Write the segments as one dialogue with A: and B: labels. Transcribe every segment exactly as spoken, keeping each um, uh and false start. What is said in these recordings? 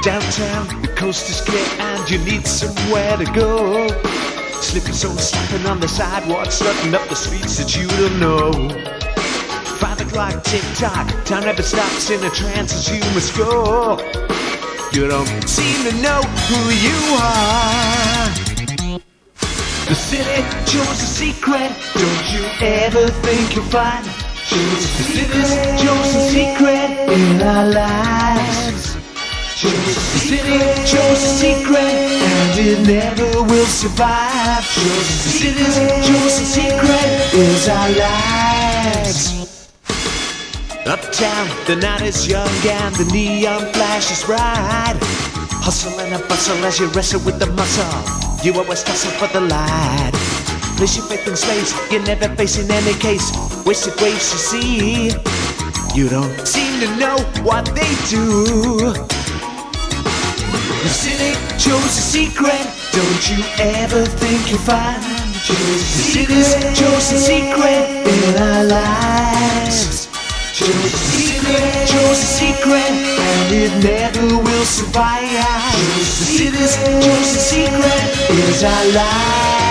A: Downtown, the coast is clear and you need somewhere to go. Slipping so slapping on the sidewalk, strutting up the streets that you don't know. Five o'clock, tick-tock, time never stops in a trance as you must go. You don't seem to know who you are. The city shows a secret, don't you ever think you'll find. The city shows a secret in our lives. The city shows a secret and it never will survive. The city shows a secret is our lives. Uptown, the night is young and the neon flash is bright. Hustle and a bustle as you wrestle with the muscle. You always tussle for the light. Place your faith in space, you're never facing any case. Wasted waves you see. You don't seem to know what they do. The city shows a secret, don't you ever think you'll find. The city shows a secret in our lives. The city shows a secret and it never will survive. The city shows a secret is our lives.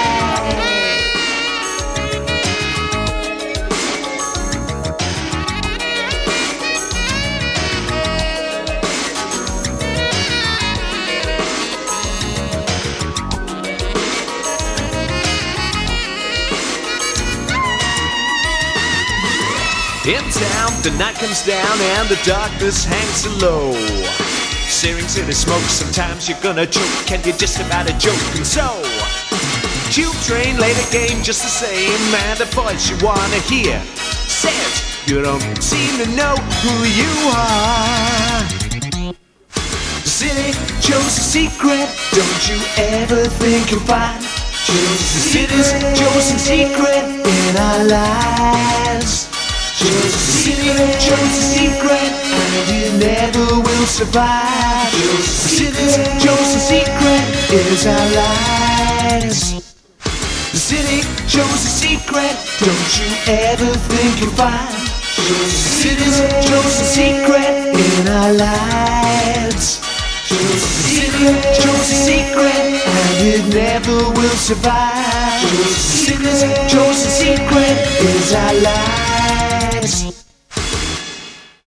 A: In town, the night comes down and the darkness hangs low. Searing city smoke, sometimes you're gonna choke and you're just about a joke. And so, tube train, later game just the same. And the voice you wanna hear says, you don't seem to know who you are. The city shows a secret, don't you ever think you'll find. The city shows a secret in our lives. The city shows a secret and it never will survive. The city shows a secret is our lives. The city shows a secret, don't you ever think you'll find. The city shows a secret in our lives. The city shows a secret and it never will survive. The city shows a secret is our lives.